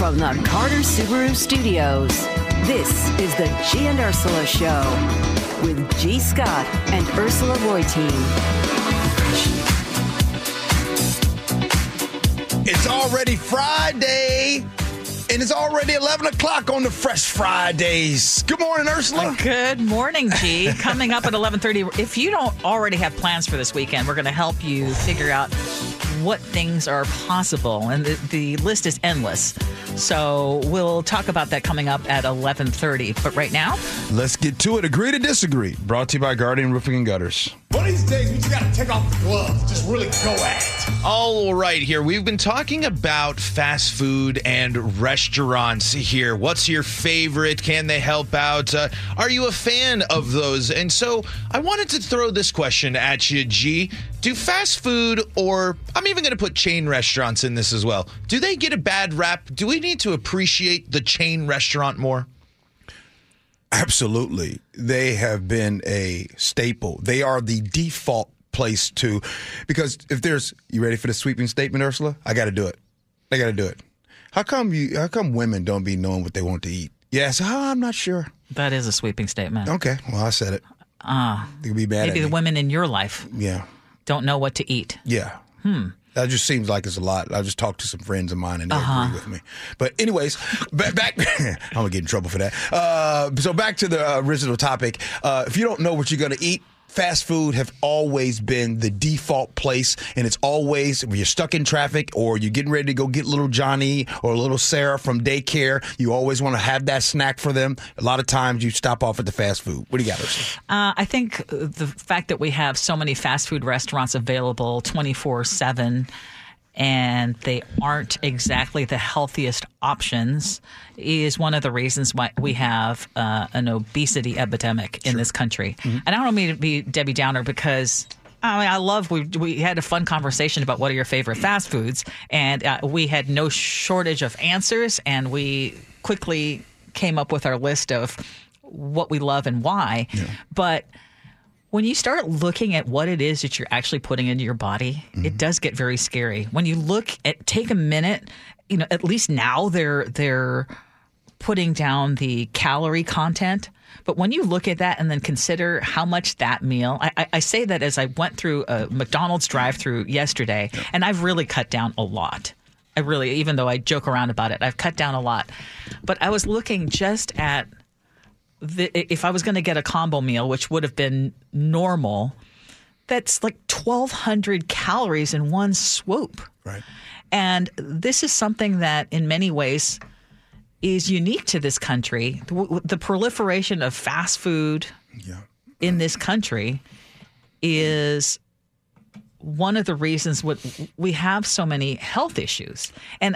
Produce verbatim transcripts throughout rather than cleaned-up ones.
From the Carter Subaru Studios, this is the G and Ursula Show with G. Scott and Ursula Reutin. It's already Friday, and it's already eleven o'clock on the Fresh Fridays. Good morning, Ursula. Good morning, G. Coming up at eleven thirty, if you don't already have plans for this weekend, we're going to help you figure out what things are possible, and the, the list is endless. So we'll talk about that coming up at eleven thirty. But right now, let's get to it. Agree to disagree. Brought to you by Guardian Roofing and Gutters. One of these days, we just got to take off the gloves. Just really go at it. All right, here. We've been talking about fast food and restaurants here. What's your favorite? Can they help out? Uh, are you a fan of those? And so I wanted to throw this question at you, G. Do fast food, or I'm even going to put chain restaurants in this as well, do they get a bad rap? Do we need to appreciate the chain restaurant more? Absolutely. They have been a staple. They are the default place to, because if there's, you ready for the sweeping statement, Ursula? I got to do it. I got to do it. How come you? How come women don't be knowing what they want to eat? Yes, oh, I'm not sure. that is a sweeping statement. Okay, well, I said it. Uh, You'll be mad maybe at the me. women in your life Yeah. don't know what to eat. Yeah. Hmm. That just seems like it's a lot. I just talked to some friends of mine and they Uh-huh. agree with me. But anyways, back, back I'm going to get in trouble for that. Uh, so back to the uh, original topic. Uh, if you don't know what you're going to eat, fast food have always been the default place, and it's always when you're stuck in traffic or you're getting ready to go get little Johnny or little Sarah from daycare, you always want to have that snack for them. A lot of times you stop off at the fast food. What do you got, Ursula? Uh, I think the fact that we have so many fast food restaurants available twenty-four seven and they aren't exactly the healthiest options is one of the reasons why we have uh, an obesity epidemic in Sure. this country. Mm-hmm. And I don't mean to be Debbie Downer because I mean, I love, we we had a fun conversation about what are your favorite fast foods, and uh, we had no shortage of answers, and we quickly came up with our list of what we love and why. Yeah. But when you start looking at what it is that you're actually putting into your body, mm-hmm. it does get very scary. When you look at, take a minute, you know, at least now they're they're putting down the calorie content. But when you look at that and then consider how much that meal, I, I, I say that as I went through a McDonald's drive-through yesterday, yeah. and I've really cut down a lot. I really, even though I joke around about it, I've cut down a lot. But I was looking just at The, if I was going to get a combo meal, which would have been normal, that's like twelve hundred calories in one swoop. Right. And this is something that in many ways is unique to this country. The, the proliferation of fast food yeah. in this country is one of the reasons what we have so many health issues. And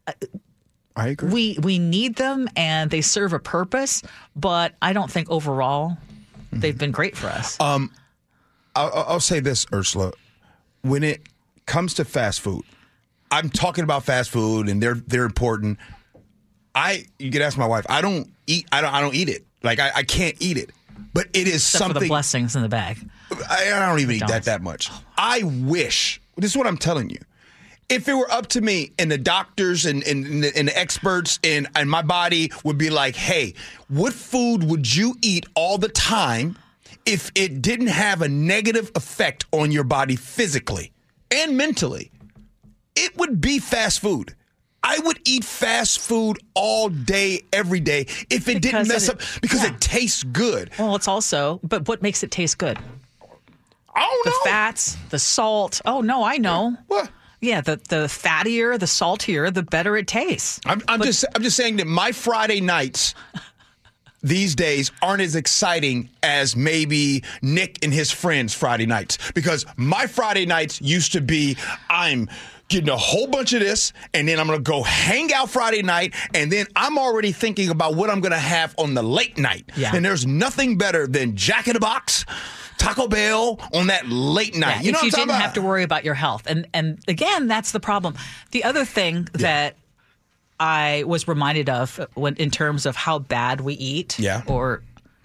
I agree. We we need them, and they serve a purpose, but I don't think overall mm-hmm. they've been great for us. Um, I'll, I'll say this, Ursula. When it comes to fast food, I'm talking about fast food, and they're they're important. I you could ask my wife. I don't eat. I don't. I don't eat it. Like I, I can't eat it. But it is Except something. for the blessings in the bag. I, I don't even McDonald's. eat that that much. I wish. This is what I'm telling you. If it were up to me and the doctors and, and, and, the, and the experts and, and my body would be like, hey, what food would you eat all the time if it didn't have a negative effect on your body physically and mentally? It would be fast food. I would eat fast food all day, every day if it Because didn't mess it- up because yeah. it tastes good. Well, it's also, but what makes it taste good? I don't The know. fats, the salt. Oh, no, I know. What? Yeah, the, the fattier, the saltier, the better it tastes. I'm, I'm just I'm just saying that my Friday nights these days aren't as exciting as maybe Nick and his friends' Friday nights, because my Friday nights used to be I'm getting a whole bunch of this, and then I'm going to go hang out Friday night, and then I'm already thinking about what I'm going to have on the late night. Yeah. And there's nothing better than Jack in the Box, Taco Bell on that late night. Yeah, you know if what you I'm talking didn't about? have to worry about your health. And and again, that's the problem. The other thing Yeah. that I was reminded of when in terms of how bad we eat Yeah. or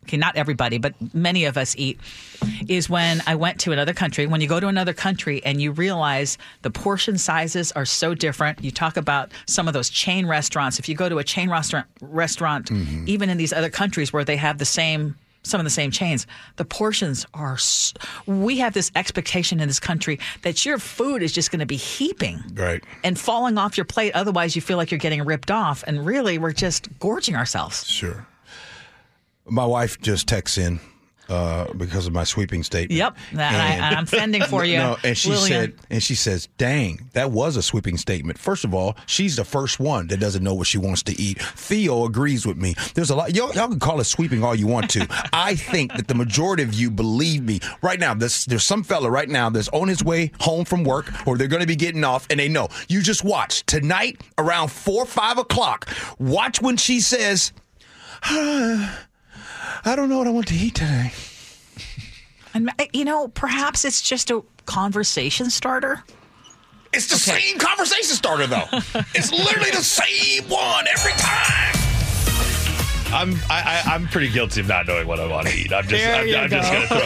okay, not everybody, but many of us eat, is when I went to another country. When you go to another country and you realize the portion sizes are so different. You talk about some of those chain restaurants. If you go to a chain restaurant, restaurant, mm-hmm. even in these other countries where they have the same some of the same chains, the portions are, we have this expectation in this country that your food is just going to be heaping right. and falling off your plate. Otherwise, you feel like you're getting ripped off. And really, we're just gorging ourselves. Sure. My wife just texts in uh, because of my sweeping statement. Yep. And, and I, I'm fending for you. No, and she Lillian. said, and she says, dang, that was a sweeping statement. First of all, she's the first one that doesn't know what she wants to eat. Theo agrees with me. There's a lot. Y'all, y'all can call it sweeping all you want to. I think that the majority of you believe me. Right now, there's, there's some fella right now that's on his way home from work, or they're going to be getting off, and they know. You just watch. Tonight, around four or five o'clock, watch when she says, I don't know what I want to eat today. And, you know, perhaps it's just a conversation starter. It's the okay. same conversation starter, though. It's literally the same one every time. I'm I, I, I'm pretty guilty of not knowing what I want to eat. I'm just There I'm, you I'm go. just gonna throw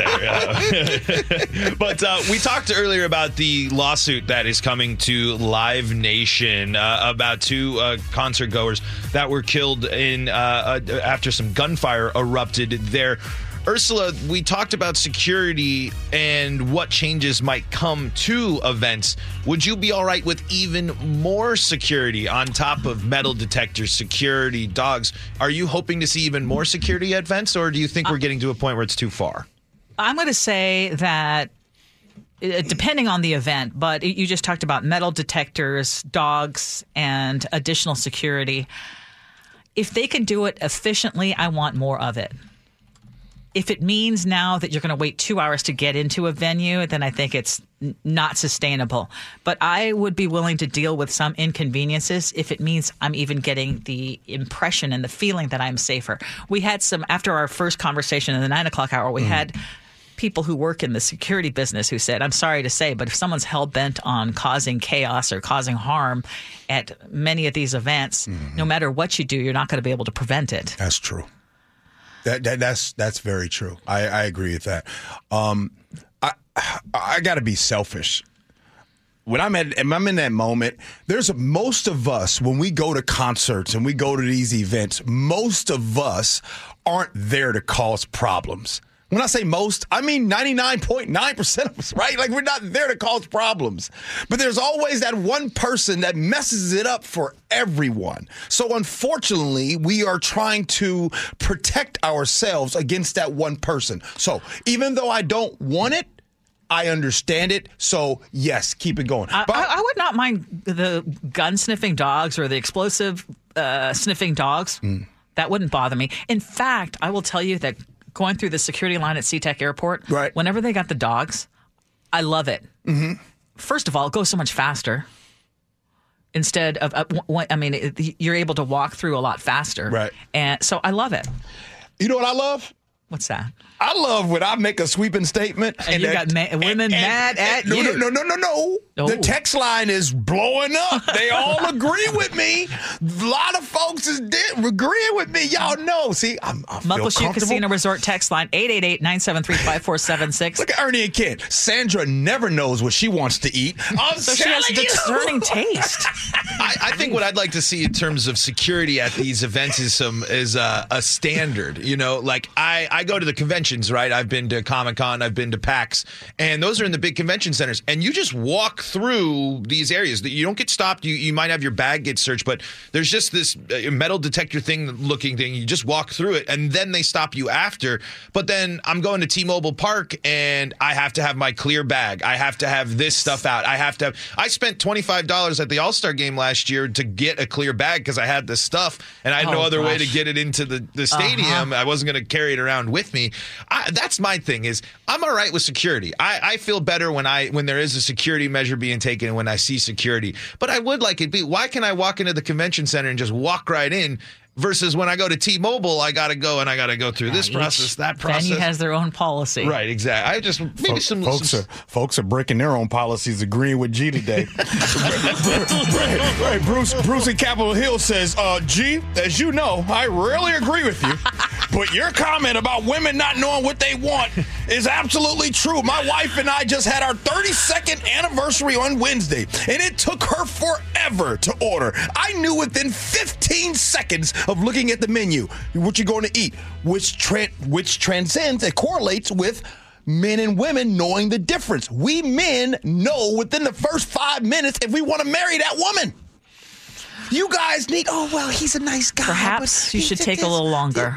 it out there. Yeah. But uh, we talked earlier about the lawsuit that is coming to Live Nation uh, about two uh, concert goers that were killed in uh, uh, after some gunfire erupted there. Ursula, we talked about security and what changes might come to events. Would you be all right with even more security on top of metal detectors, security, dogs? Are you hoping to see even more security at events, or do you think we're getting to a point where it's too far? I'm going to say that uh, depending on the event, but you just talked about metal detectors, dogs, and additional security. If they can do it efficiently, I want more of it. If it means now that you're going to wait two hours to get into a venue, then I think it's n- not sustainable. But I would be willing to deal with some inconveniences if it means I'm even getting the impression and the feeling that I'm safer. We had some, after our first conversation in the nine o'clock hour, we mm. had people who work in the security business who said, I'm sorry to say, but if someone's hell-bent on causing chaos or causing harm at many of these events, mm-hmm. no matter what you do, you're not going to be able to prevent it. That's true. That, that that's that's very true. I, I agree with that. Um, I I got to be selfish. When I'm at, when I'm in that moment, there's a, most of us when we go to concerts and we go to these events, most of us aren't there to cause problems. When I say most, I mean ninety-nine point nine percent of us, right? Like, we're not there to cause problems. But there's always that one person that messes it up for everyone. So unfortunately, we are trying to protect ourselves against that one person. So even though I don't want it, I understand it. So yes, keep it going. I, but, I, I would not mind the gun sniffing dogs or the explosive uh, sniffing dogs. Mm. That wouldn't bother me. In fact, I will tell you that going through the security line at SeaTac Airport, right. whenever they got the dogs, I love it. Mm-hmm. First of all, it goes so much faster. Instead of, uh, w- I mean, it, you're able to walk through a lot faster. Right. And so I love it. You know what I love? What's that? I love when I make a sweeping statement. And, and you that, got ma- women and, and, mad at no, you. No, no, no, no, no. Oh. The text line is blowing up. They all agree with me. A lot of folks is de- agreeing with me. Y'all know. See, I'm, I feel Muckleshoot Casino Resort text line eight eight eight, nine seven three, five four seven six. Look at Ernie and Ken. Sandra never knows what she wants to eat. I'm so she has discerning taste. I, I think what I'd like to see in terms of security at these events is some is a, a standard. You know, like I, I go to the conventions, right? I've been to Comic-Con, I've been to PAX, and those are in the big convention centers. And you just walk through these areas that you don't get stopped. You you might have your bag get searched, but there's just this metal detector thing looking thing. You just walk through it, and then they stop you after. But then I'm going to T-Mobile Park, and I have to have my clear bag. I have to have this stuff out. I have to have. I spent twenty-five dollars at the All-Star game last year to get a clear bag because I had this stuff, and I had oh, no other gosh. way to get it into the, the stadium. Uh-huh. I wasn't going to carry it around with me. I, that's my thing is I'm all right with security. I, I feel better when I when there is a security measure being taken and when I see security. But I would like it be, why can I walk into the convention center and just walk right in versus when I go to T-Mobile, I got to go and I got to go through yeah, this process, that process. Venue has their own policy. Right, exactly. I just, maybe folks, some... Folks, some, are, folks are breaking their own policies, agreeing with G today. right, right. Bruce, Bruce in Capitol Hill says, uh, G, as you know, I rarely agree with you. But your comment about women not knowing what they want is absolutely true. My wife and I just had our thirty-second anniversary on Wednesday, and it took her forever to order. I knew within fifteen seconds of looking at the menu what you're going to eat, which tra- which transcends, it correlates with men and women knowing the difference. We men know within the first five minutes if we want to marry that woman. You guys need, oh, well, he's a nice guy. Perhaps but you he should did take this. a little longer.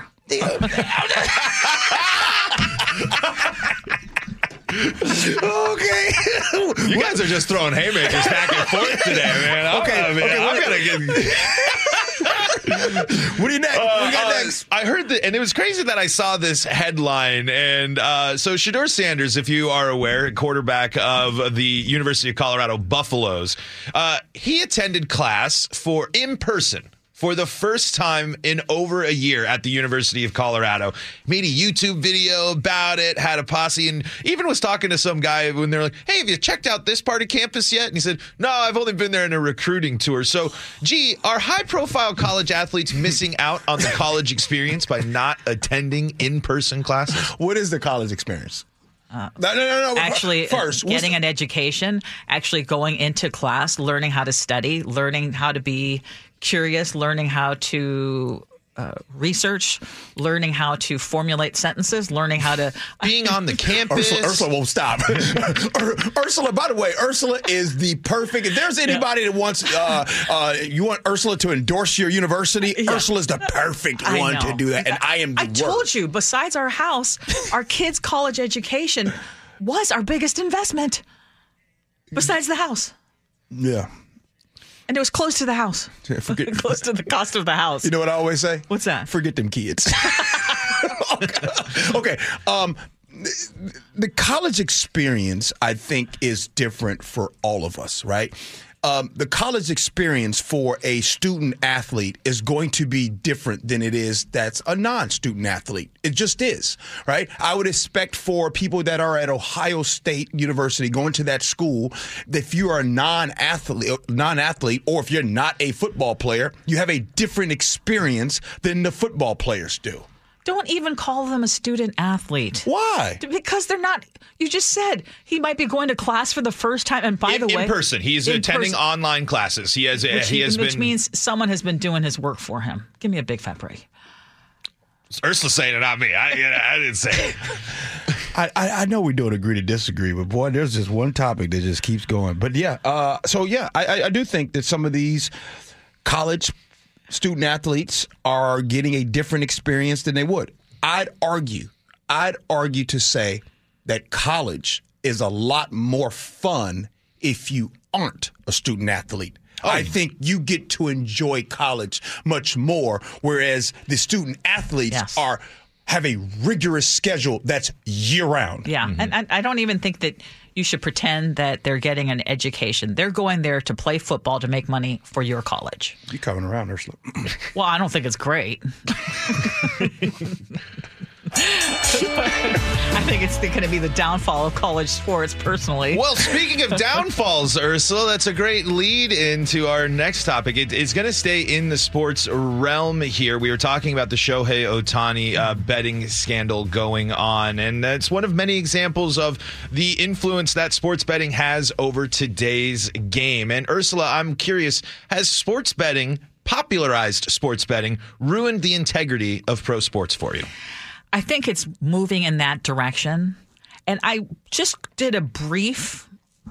Okay. You guys are just throwing haymakers back and forth today, man. I'm, Okay, uh, man, okay, I'm what- gonna get. What do you next? what do you got Uh, next? I heard that, and it was crazy that I saw this headline. And uh, so, Shedeur Sanders, if you are aware, quarterback of the University of Colorado Buffaloes, uh, he attended class for in person. For the first time in over a year at the University of Colorado. Made a YouTube video about it, had a posse, and even was talking to some guy when they're like, hey, have you checked out this part of campus yet? And he said, no, I've only been there in a recruiting tour. So, gee, are high-profile college athletes missing out on the college experience by not attending in-person classes? What is the college experience? Uh, no, no, no, no. Actually, first, uh, getting the- an education, actually going into class, learning how to study, learning how to be curious, learning how to uh, research, learning how to formulate sentences, learning how to Being on the campus. Ursula, Ursula won't stop. Ur- Ursula, by the way, Ursula is the perfect. If there's anybody that wants, uh, uh, you want Ursula to endorse your university, Yeah. Ursula's the perfect I one know. to do that. And I am the I worst. told you, besides our house, our kids' college education was our biggest investment. Besides the house. Yeah. And it was close to the house. Yeah, forget- close to the cost of the house. You know what I always say? What's that? Forget them kids. Okay. Um, the, the college experience, I think, is different for all of us, right? Um, the college experience for a student athlete is going to be different than it is that's a non-student athlete. It just is, right? I would expect for people that are at Ohio State University going to that school, that if you are a non-athlete, non-athlete, or if you're not a football player, you have a different experience than the football players do. Don't even call them a student athlete. Why? Because they're not. You just said he might be going to class for the first time. And by in, the way, in person. He's in attending person, online classes. He has. which, he has which been. means someone has been doing his work for him. Give me a big fat break. Ursula saying it, not me. I, you know, I didn't say it. I, I I know we don't agree to disagree, but boy, there's just one topic that just keeps going. But yeah, uh, so yeah, I, I, I do think that some of these college student athletes are getting a different experience than they would. I'd argue, I'd argue to say that college is a lot more fun if you aren't a student athlete. Oh. I think you get to enjoy college much more, whereas the student athletes Yes. are have a rigorous schedule that's year-round. Yeah, and, and I don't even think that you should pretend that they're getting an education. They're going there to play football to make money for your college. You coming around, Ursula. Well, I don't think it's great. I think it's going to be the downfall of college sports, personally. Well, speaking of downfalls, Ursula, that's a great lead into our next topic. It, it's going to stay in the sports realm here. We were talking about the Shohei Ohtani uh, betting scandal going on, and that's one of many examples of the influence that sports betting has over today's game. And Ursula, I'm curious, has sports betting, popularized sports betting, ruined the integrity of pro sports for you? I think it's moving in that direction. And I just did a brief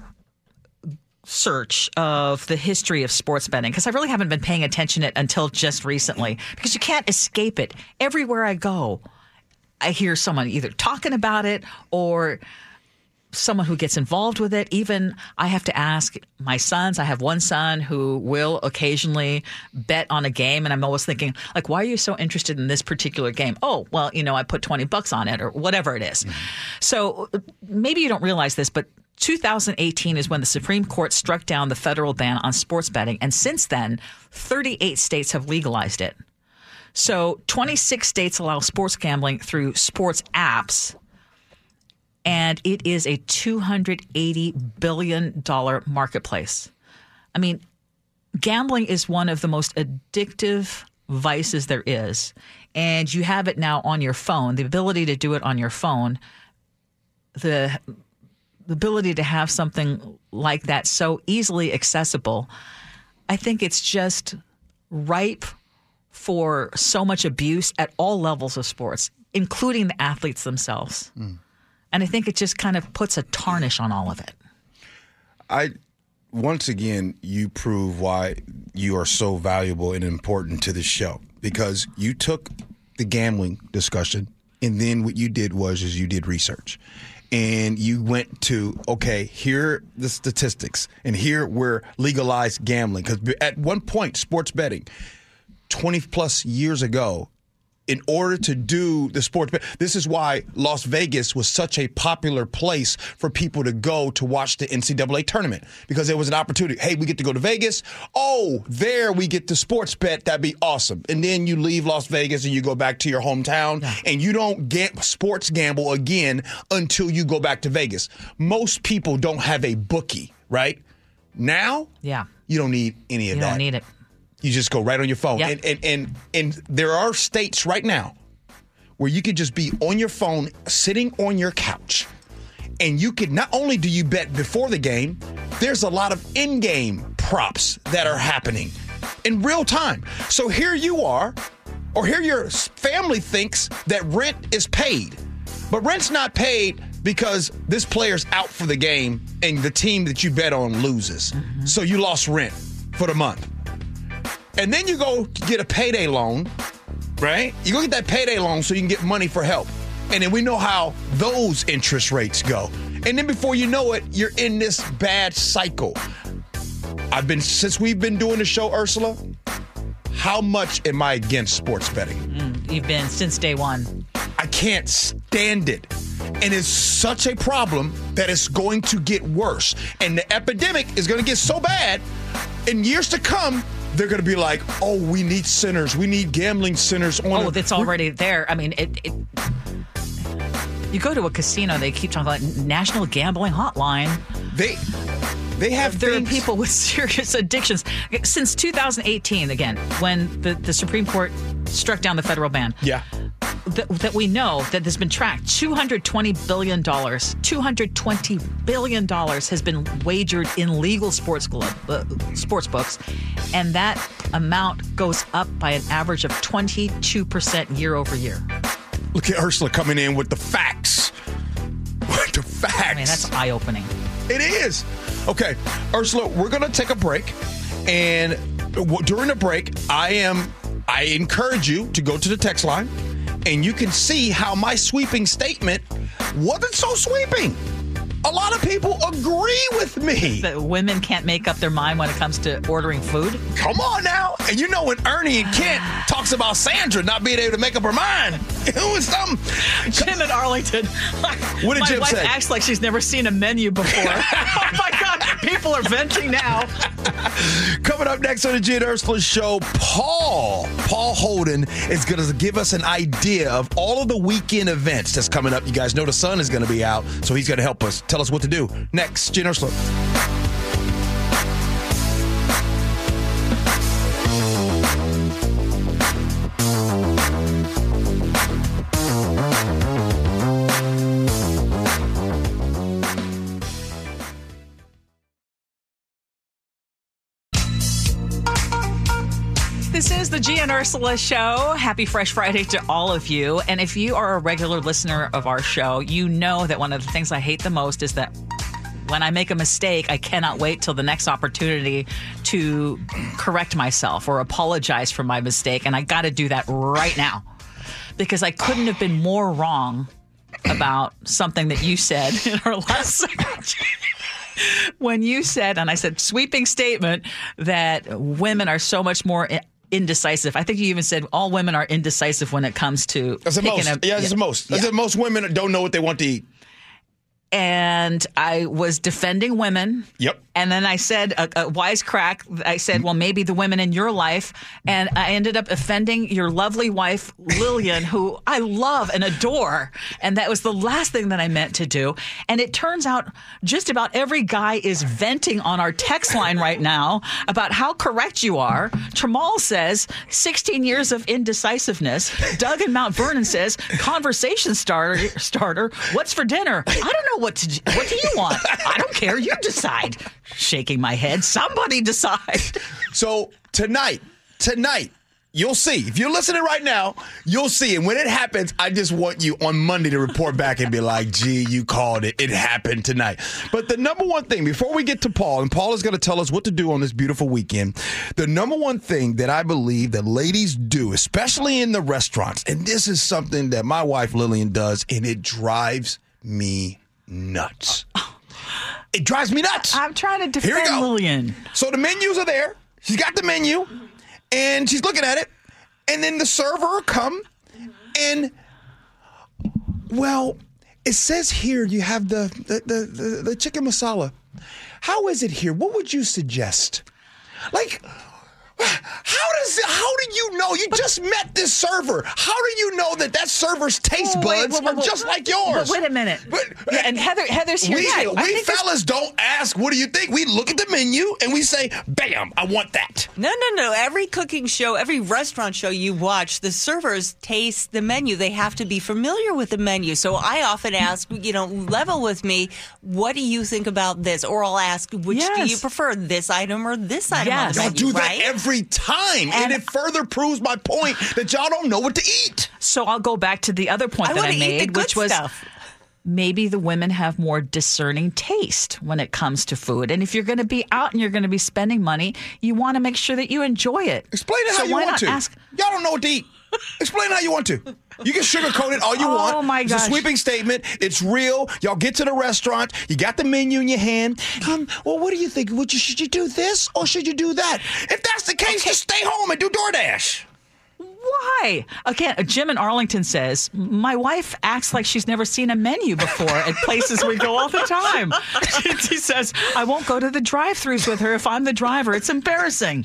search of the history of sports betting because I really haven't been paying attention to it until just recently because you can't escape it. Everywhere I go, I hear someone either talking about it or someone who gets involved with it. Even I have to ask my sons. I have one son who will occasionally bet on a game, and I'm always thinking, like, why are you so interested in this particular game? Oh, well, you know, I put twenty bucks on it or whatever it is. Mm-hmm. So maybe you don't realize this, but two thousand eighteen is when the Supreme Court struck down the federal ban on sports betting, and since then, thirty-eight states have legalized it. So twenty-six states allow sports gambling through sports apps, and it is a two hundred eighty billion dollars marketplace. I mean, gambling is one of the most addictive vices there is. and you have it now on your phone, the ability to do it on your phone, the, the ability to have something like that so easily accessible, I think it's just ripe for so much abuse at all levels of sports, including the athletes themselves. Mm. And I think it just kind of puts a tarnish on all of it. I, once again, you prove why you are so valuable and important to this show, because you took the gambling discussion and then what you did was is you did research. And you went to, okay, here are the statistics, and here we're legalized gambling. Because at one point, sports betting, twenty plus years ago, in order to do the sports bet, this is why Las Vegas was such a popular place for people to go to watch the N C double A tournament, because there was an opportunity. Hey, we get to go to Vegas. Oh, there we get to sports bet. That'd be awesome. And then you leave Las Vegas and you go back to your hometown, yeah. and you don't get sports gamble again until you go back to Vegas. Most people don't have a bookie, right? Now, yeah, you don't need any of you that. You don't need it. You just go right on your phone. Yep. And, and and and there are states right now where you could just be on your phone, sitting on your couch, and you could, not only do you bet before the game, there's a lot of in-game props that are happening in real time. So here you are, or here your family thinks that rent is paid. But rent's not paid because this player's out for the game and the team that you bet on loses. Mm-hmm. So you lost rent for the month. And then you go get a payday loan, right? You go get that payday loan so you can get money for help. And then we know how those interest rates go. And then before you know it, you're in this bad cycle. I've been, since we've been doing the show, Ursula, how much am I against sports betting? Mm, you've been since day one. I can't stand it. And it's such a problem that it's going to get worse. And the epidemic is going to get so bad in years to come, they're going to be like, oh, we need centers. We need gambling centers. On oh, that's already there. I mean, it, it. You go to a casino, they keep talking about National Gambling Hotline. They they have There things. are people with serious addictions. Since two thousand eighteen, again, when the, the Supreme Court struck down the federal ban. Yeah. That, that we know that has been tracked, two hundred twenty billion dollars. two hundred twenty billion dollars has been wagered in legal sports club, uh, sports books, and that amount goes up by an average of twenty-two percent year over year. Look at Ursula coming in with the facts. With the facts. I mean, that's eye-opening. It is. Okay, Ursula, we're going to take a break, and w- during the break, I am. I encourage you to go to the text line, and you can see how my sweeping statement wasn't so sweeping. A lot of people agree with me. That women can't make up their mind when it comes to ordering food. Come on now. And you know when Ernie and Kent talks about Sandra not being able to make up her mind, it was something. Jim in Arlington. What did my Jim wife say? acts like she's never seen a menu before. Oh my God. People are venting now. Coming up next on the G and Ursula Show, Paul, Paul Holden is going to give us an idea of all of the weekend events that's coming up. You guys know the sun is going to be out, so he's going to help us tell us what to do. Next, G and Ursula. This is the G and Ursula Show. Happy Fresh Friday to all of you. And if you are a regular listener of our show, you know that one of the things I hate the most is that when I make a mistake, I cannot wait till the next opportunity to correct myself or apologize for my mistake. And I got to do that right now because I couldn't have been more wrong about something that you said in our last segment. When you said, and I said, sweeping statement, that women are so much more indecisive. I think you even said all women are indecisive when it comes to That's the most. A, yeah, that's yeah. the most. That's yeah. the most women don't know what they want to eat. And I was defending women. Yep. And then I said a, a wisecrack. I said, well, maybe the women in your life. And I ended up offending your lovely wife, Lillian, who I love and adore. And that was the last thing that I meant to do. And it turns out just about every guy is venting on our text line right now about how correct you are. Tramal says sixteen years of indecisiveness. Doug in Mount Vernon says conversation starter. Starter. What's for dinner? I don't know what to. What do you want? I don't care. You decide. Shaking my head. Somebody decide. So tonight, tonight. You'll see. If you're listening right now, you'll see. And when it happens, I just want you on Monday to report back and be like, gee, you called it. It happened tonight. But the number one thing, before we get to Paul, and Paul is going to tell us what to do on this beautiful weekend, the number one thing that I believe that ladies do, especially in the restaurants, and this is something that my wife Lillian does, and it drives me nuts. It drives me nuts. I'm trying to Here we defend go. Lillian. So the menus are there. She's got the menu. And she's looking at it, and then the server will come, and, well, it says here you have the, the, the, the, the chicken masala. How is it here? What would you suggest? Like, how does it, how do you know? You just met this server. How do you know that that server's taste Oh, wait, buds wait, wait, are wait, just wait, like yours? But wait a minute. But, yeah, and Heather, Heather's here. We, yeah, I we think this- fellas don't ask, what do you think? We look at the menu, and we say, bam, I want that. No, no, no. Every cooking show, every restaurant show you watch, the servers taste the menu. They have to be familiar with the menu. So I often ask, you know, level with me, what do you think about this? Or I'll ask, which do Yes. you prefer, this item or this item on Yes. the Y'all menu, do that right? every time, and, And- it further proves my point that y'all don't know what to eat. So I'll go back to the other point I that want I to eat the made, good which was stuff. maybe the women have more discerning taste when it comes to food. And if you're going to be out and you're going to be spending money, you want to make sure that you enjoy it. Explain it so how you why want not to. Ask, Y'all don't know what to eat. Explain it how you want to. You can sugarcoat it all you Oh, want. my It's a gosh. sweeping statement. It's real. Y'all get to the restaurant. You got the menu in your hand. Um, well, what do you think? Would you, should you do this or should you do that? If that's the case, just stay home and do DoorDash. why? Again, Jim in Arlington says, my wife acts like she's never seen a menu before at places we go all the time. He says, I won't go to the drive-thrus with her if I'm the driver. It's embarrassing.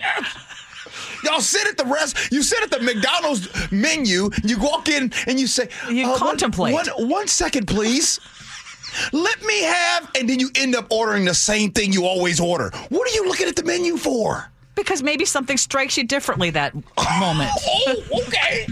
Y'all sit at the rest. You sit at the McDonald's menu. You walk in and you say, You "Uh, one- contemplate. One, one second, please. Let me have," and then you end up ordering the same thing you always order. What are you looking at the menu for? Because maybe something strikes you differently that moment. Oh, okay.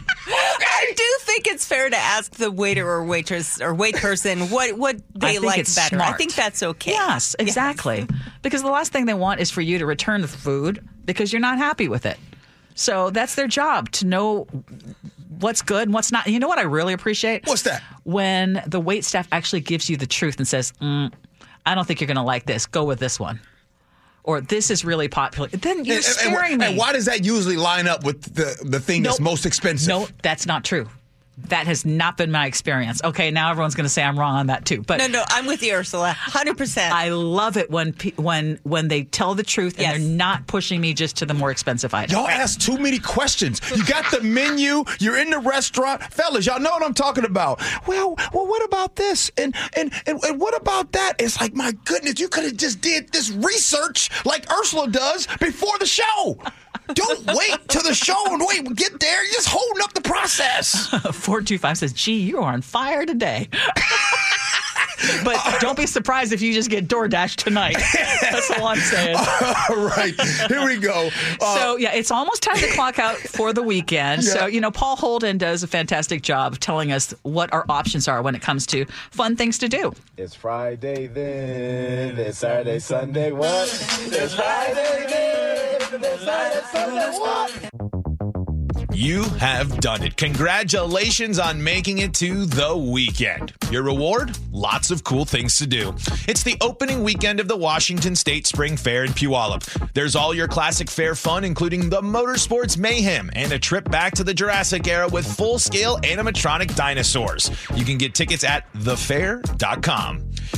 I do think it's fair to ask the waiter or waitress or wait person what, what I they think like it's better. I smart. think that's okay. Yes, exactly. Because the last thing they want is for you to return the food because you're not happy with it. So that's their job, to know what's good and what's not. You know what I really appreciate? What's that? When the wait staff actually gives you the truth and says, mm, I don't think you're going to like this. Go with this one. Or this is really popular. Then you're And, and- scaring and, me. and why does that usually line up with the, the thing that's Nope. most expensive? No, that's not true. That has not been my experience. Okay, now everyone's going to say I'm wrong on that too. But No, no, I'm with you, Ursula. one hundred percent. I love it when pe- when when they tell the truth and Yes. they're not pushing me just to the more expensive item. Y'all ask too many questions. You got the menu. You're in the restaurant, fellas. Y'all know what I'm talking about. Well, well, what about this? And and and, and what about that? It's like, my goodness, you could have just did this research like Ursula does before the show. Don't wait till the show and wait. Get there. You're just holding up the process. four two five says, gee, you are on fire today. But don't be surprised if you just get DoorDash tonight. That's all I'm saying. All right, here we go. Uh, So, yeah, it's almost time to clock out for the weekend. Yeah. So, you know, Paul Holden does a fantastic job of telling us what our options are when it comes to fun things to do. It's Friday then, it's Saturday, Sunday, what? It's Friday then, it's Saturday, Sunday, what? You have done it. Congratulations on making it to the weekend. Your reward? Lots of cool things to do. It's the opening weekend of the Washington State Spring Fair in Puyallup. There's all your classic fair fun, including the motorsports mayhem and a trip back to the Jurassic era with full-scale animatronic dinosaurs. You can get tickets at the fair dot com.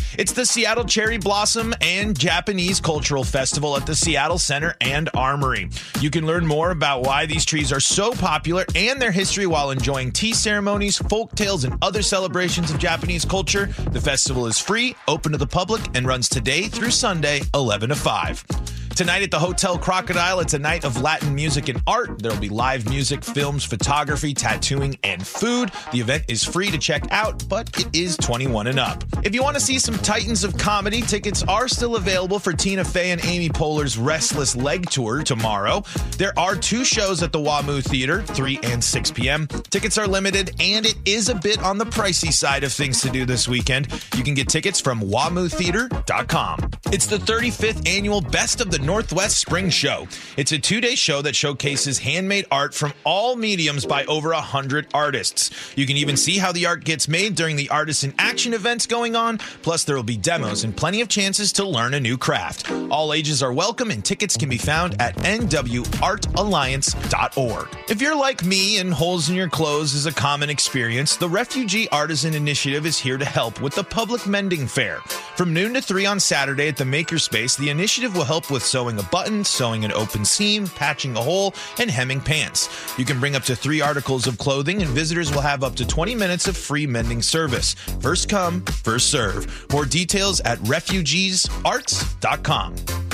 It's the Seattle Cherry Blossom and Japanese Cultural Festival at the Seattle Center and Armory. You can learn more about why these trees are so popular and their history while enjoying tea ceremonies, folk tales, and other celebrations of Japanese culture. The festival is free, open to the public, and runs today through Sunday, eleven to five. Tonight at the Hotel Crocodile, it's a night of Latin music and art. There will be live music, films, photography, tattooing, and food. The event is free to check out, but it is twenty-one and up. If you want to see some titans of comedy, tickets are still available for Tina Fey and Amy Poehler's Restless Leg Tour tomorrow. There are two shows at the WAMU Theater, three and six p.m. Tickets are limited, and it is a bit on the pricey side of things to do this weekend. You can get tickets from W A M U theater dot com. It's the thirty-fifth annual Best of the Northwest Spring Show. It's a two-day show that showcases handmade art from all mediums by over one hundred artists. You can even see how the art gets made during the Artists in Action events going on. Plus, there will be demos and plenty of chances to learn a new craft. All ages are welcome, and tickets can be found at N W art alliance dot org. If you're like me and holes in your clothes is a common experience, the Refugee Artisan Initiative is here to help with the Public Mending Fair. From noon to three on Saturday at the Makerspace, the initiative will help with sewing a button, sewing an open seam, patching a hole, and hemming pants. You can bring up to three articles of clothing, and visitors will have up to twenty minutes of free mending service. First come, first serve. More details at refugees arts dot com.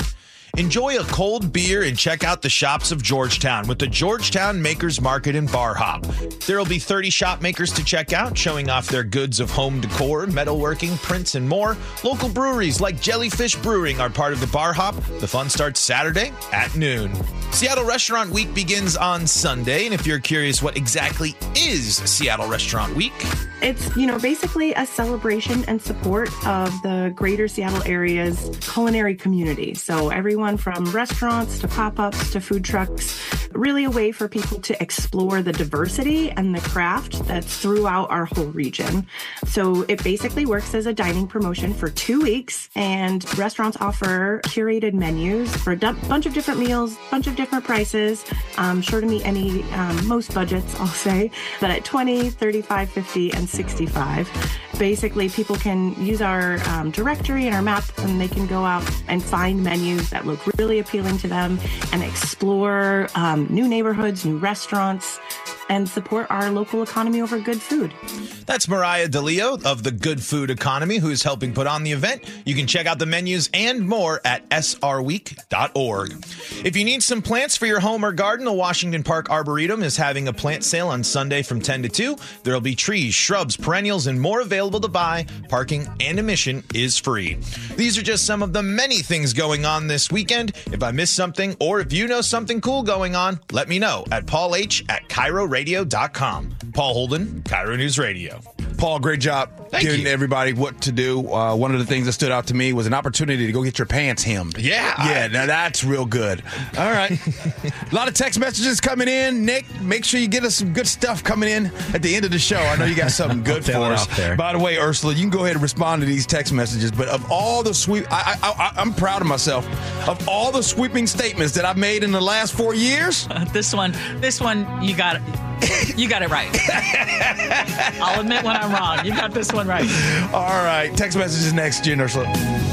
Enjoy a cold beer and check out the shops of Georgetown with the Georgetown Makers Market and Bar Hop. There will be thirty shop makers to check out, showing off their goods of home decor, metalworking, prints, and more. Local breweries like Jellyfish Brewing are part of the Bar Hop. The fun starts Saturday at noon. Seattle Restaurant Week begins on Sunday, and if you're curious what exactly is Seattle Restaurant Week, it's, you know, basically a celebration and support of the greater Seattle area's culinary community. So everyone from restaurants to pop-ups to food trucks, really a way for people to explore the diversity and the craft that's throughout our whole region. So it basically works as a dining promotion for two weeks, and restaurants offer curated menus for a d- bunch of different meals, bunch of different prices, um, sure to meet any, um, most budgets, I'll say, but at twenty, thirty-five, fifty, and sixty-five. Basically, people can use our um, directory and our map, and they can go out and find menus that look really appealing to them and explore um, new neighborhoods, new restaurants, and support our local economy over good food. That's Mariah DeLeo of the Good Food Economy, who is helping put on the event. You can check out the menus and more at S R week dot org. If you need some plants for your home or garden, the Washington Park Arboretum is having a plant sale on Sunday from ten to two. There will be trees, shrubs, perennials, and more available to buy. Parking and admission is free. These are just some of the many things going on this weekend. If I missed something, or if you know something cool going on, let me know at Paul H at Cairo Radio dot com. Paul Holden, Cairo News Radio. Paul, great job Thank giving you. everybody what to do. Uh, one of the things that stood out to me was an opportunity to go get your pants hemmed. Yeah. Yeah, now that's real good. All right. A lot of text messages coming in. Nick, make sure you get us some good stuff coming in at the end of the show. I know you got something good for Tell it us. out there. By the way, Ursula, you can go ahead and respond to these text messages. But of all the sweep, I, I, I, I'm proud of myself. Of all the sweeping statements that I've made in the last four years, This one, this one, you got it. You got it right. I'll admit when I'm wrong. You got this one right. all right. Text messages next, Jen Ursula.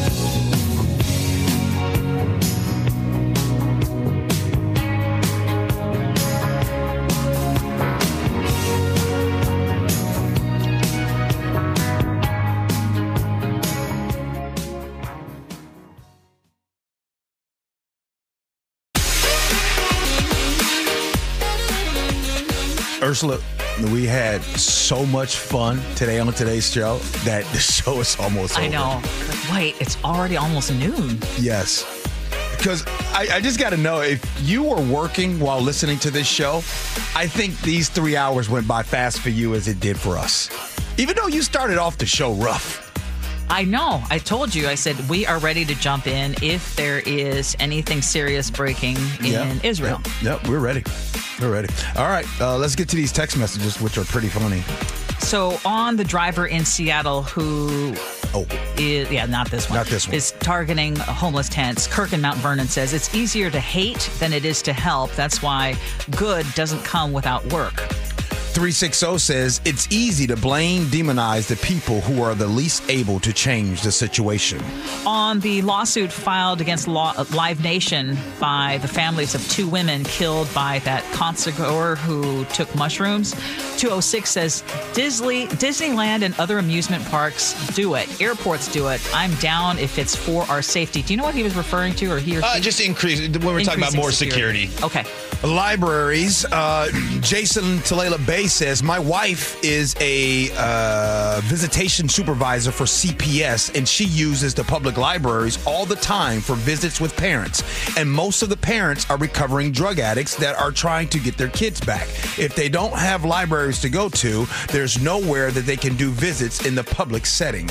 Ursula, we had so much fun today on today's show that the show is almost over. I know. Wait, it's already almost noon. Yes. Because I, I just got to know, if you were working while listening to this show, I think these three hours went by fast for you as it did for us. Even though you started off the show rough. I know. I told you. I said we are ready to jump in if there is anything serious breaking in Yeah. Israel. Yep, yep, we're ready. We're ready. All right, uh, let's get to these text messages, which are pretty funny. So on the driver in Seattle who Oh, is, yeah, not this one. Not this one. Is targeting homeless tents. Kirk in Mount Vernon says it's easier to hate than it is to help. That's why good doesn't come without work. three sixty says it's easy to blame, demonize the people who are the least able to change the situation. On the lawsuit filed against Law, Live Nation by the families of two women killed by that concertgoer who took mushrooms, two oh six says Disney, Disneyland and other amusement parks do it. Airports do it. I'm down if it's for our safety. Do you know what he was referring to, or he or she? Uh, just increase when we're talking about more security. security. Okay. Libraries. Uh, Jason Talela Bay says, my wife is a uh, visitation supervisor for C P S, and she uses the public libraries all the time for visits with parents. And most of the parents are recovering drug addicts that are trying to get their kids back. If they don't have libraries to go to, there's nowhere that they can do visits in the public setting.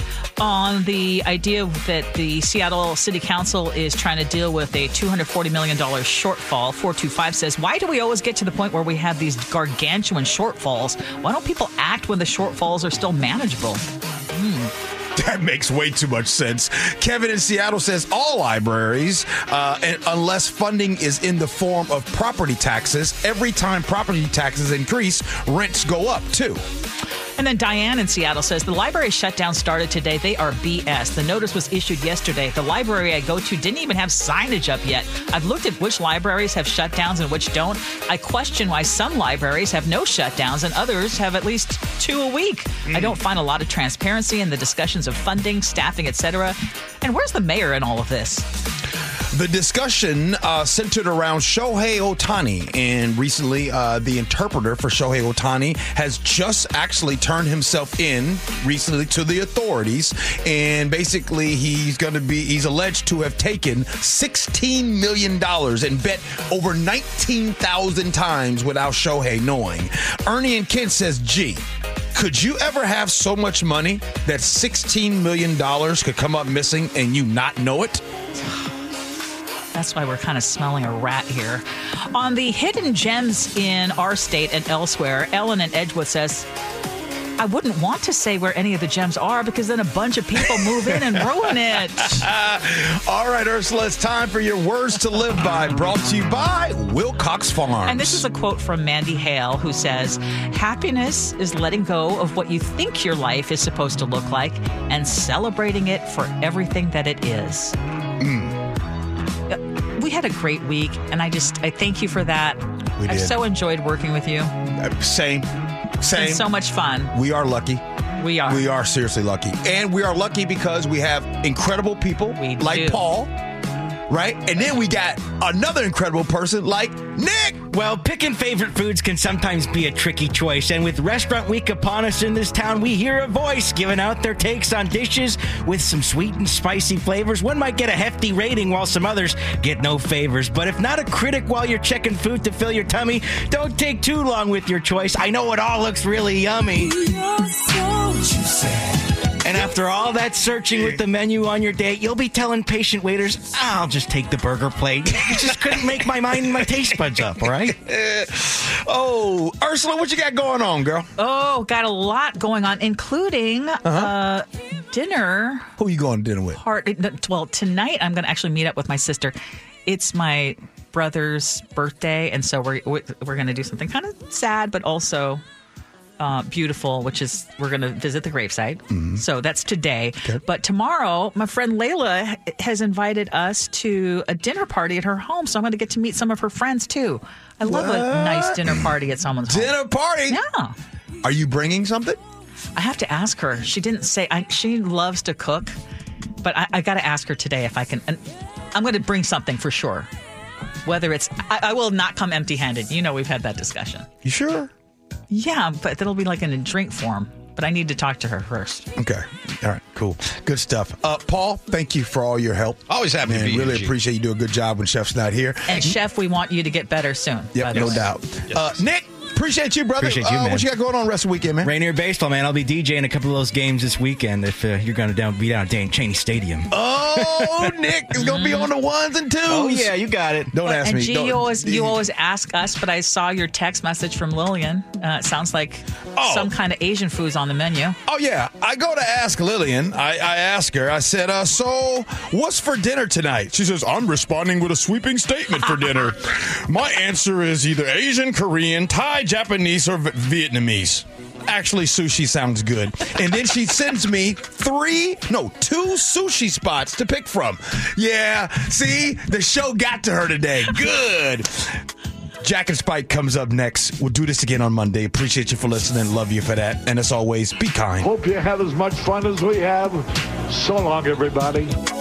On the idea that the Seattle City Council is trying to deal with a two hundred forty million dollars shortfall, four two five says, why do we always get to the point where we have these gargantuan shortfalls? Why don't people act when the shortfalls are still manageable? Hmm. That makes way too much sense. Kevin in Seattle says all libraries, uh, and unless funding is in the form of property taxes, every time property taxes increase, rents go up too. And then Diane in Seattle says, the library shutdown started today. They are B S. The notice was issued yesterday. The library I go to didn't even have signage up yet. I've looked at which libraries have shutdowns and which don't. I question why some libraries have no shutdowns and others have at least two a week. Mm. I don't find a lot of transparency in the discussions of funding, staffing, et cetera. And where's the mayor in all of this? The discussion uh, centered around Shohei Ohtani, and recently uh, the interpreter for Shohei Ohtani has just actually turned himself in recently to the authorities, and basically he's going to be, he's alleged to have taken sixteen million dollars and bet over nineteen thousand times without Shohei knowing. Ernie and Kent says, gee, could you ever have so much money that sixteen million dollars could come up missing and you not know it? That's why we're kind of smelling a rat here. On the hidden gems in our state and elsewhere, Ellen in Edgewood says, I wouldn't want to say where any of the gems are because then a bunch of people move in and ruin it. All right, Ursula, it's time for your words to live by, brought to you by Wilcox Farms. And this is a quote from Mandy Hale, who says, happiness is letting go of what you think your life is supposed to look like and celebrating it for everything that it is. Mm. We had a great week, and I just, I thank you for that. We did. I've so enjoyed working with you. Uh, same. Same. It's so much fun. We are lucky. We are. We are seriously lucky. And we are lucky because we have incredible people we like do. Paul, right? And then we got another incredible person like Nick. Well, picking favorite foods can sometimes be a tricky choice. And with Restaurant Week upon us in this town, we hear a voice giving out their takes on dishes with some sweet and spicy flavors. One might get a hefty rating while some others get no favors. But if not a critic while you're checking food to fill your tummy, don't take too long with your choice. I know it all looks really yummy. And after all that searching with the menu on your date, you'll be telling patient waiters, I'll just take the burger plate. You just couldn't make my mind and my taste buds up, all right? Oh, Ursula, what you got going on, girl? Oh, got a lot going on, including uh-huh. uh, dinner. Who are you going to dinner with? Part, well, tonight I'm going to actually meet up with my sister. It's my brother's birthday, and so we're, we're going to do something kind of sad, but also... Uh, beautiful, which is we're going to visit the gravesite. Mm-hmm. So that's today. Okay. But tomorrow, my friend Layla has invited us to a dinner party at her home. So I'm going to get to meet some of her friends, too. I love what? a nice dinner party at someone's dinner home. Dinner party? Yeah. Are you bringing something? I have to ask her. She didn't say. I, she loves to cook, but I, I got to ask her today if I can. And I'm going to bring something for sure. Whether it's, I, I will not come empty-handed. You know, we've had that discussion. You sure? Yeah, but that'll be like in a drink form. But I need to talk to her first. Okay. All right. Cool. Good stuff. Uh, Paul, thank you for all your help. Always happy Man, to be really here. appreciate you do a good job when Chef's not here. And Chef, we want you to get better soon. Yep, no way. doubt. Yes. Uh, Nick, appreciate you, brother. Appreciate you, uh, man. What you got going on the rest of the weekend, man? Rainier Baseball, man. I'll be DJing a couple of those games this weekend if uh, you're going to down, be down at Dan Cheney Stadium. Oh, Nick is going to be on the ones and twos. Oh, yeah, you got it. Don't ask and me. G, Don't, you always you always ask us, but I saw your text message from Lillian. Uh, it sounds like oh. some kind of Asian food's on the menu. Oh, yeah. I go to ask Lillian. I, I ask her. I said, uh, so what's for dinner tonight? She says, I'm responding with a sweeping statement for dinner. My answer is either Asian, Korean, Thai, Japanese or v- Vietnamese? Actually, sushi sounds good. And then she sends me three, no, two sushi spots to pick from. Yeah, see, the show got to her today. Good. Jack and Spike comes up next. We'll do this again on Monday. Appreciate you for listening. Love you for that. And as always, be kind. Hope you have as much fun as we have. So long, everybody.